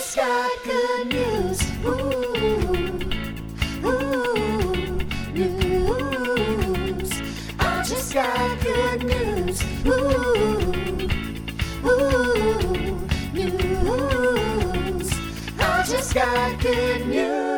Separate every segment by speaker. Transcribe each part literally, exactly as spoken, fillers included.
Speaker 1: just got good news. Ooh, ooh, news. I just got good news. Ooh, ooh, news. I just got good news.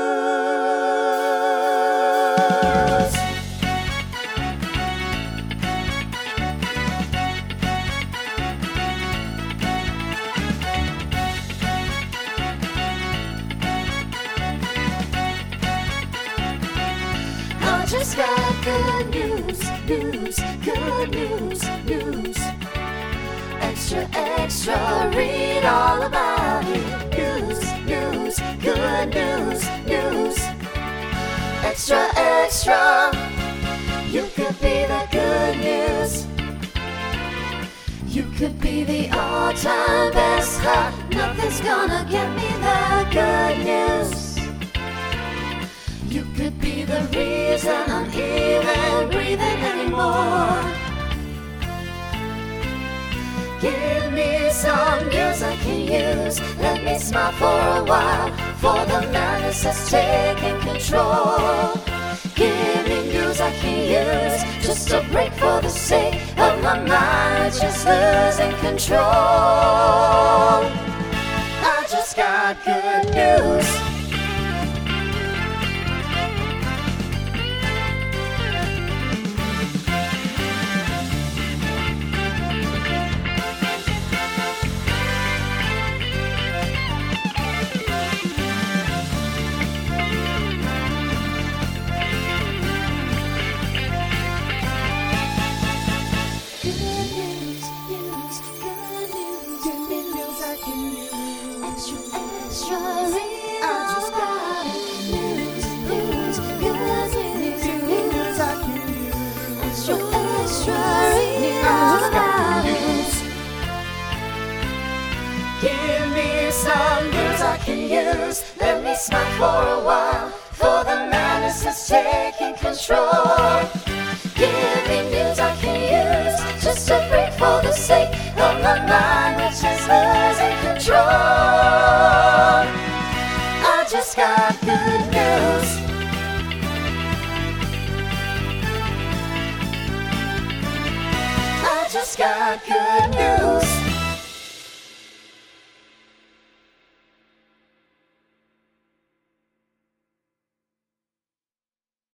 Speaker 1: I just got good news, news, good news, news. Extra, extra, read all about it. News, news, good news, news. Extra, extra, you could be the good news. You could be the all-time best hot. Nothing's gonna get me the good news. You could be the reason I'm even breathing anymore. Give me some news I can use. Let me smile for a while, for the madness has taken control. Give me news I can use, just a break for the sake of my mind just losing control. I just got good news. Give me some news I can use. Let me smile for a while, for the madness has taken control. Give me news I can use, just a break for the sake of my mind, which is losing control. I just got good news. I just got good news.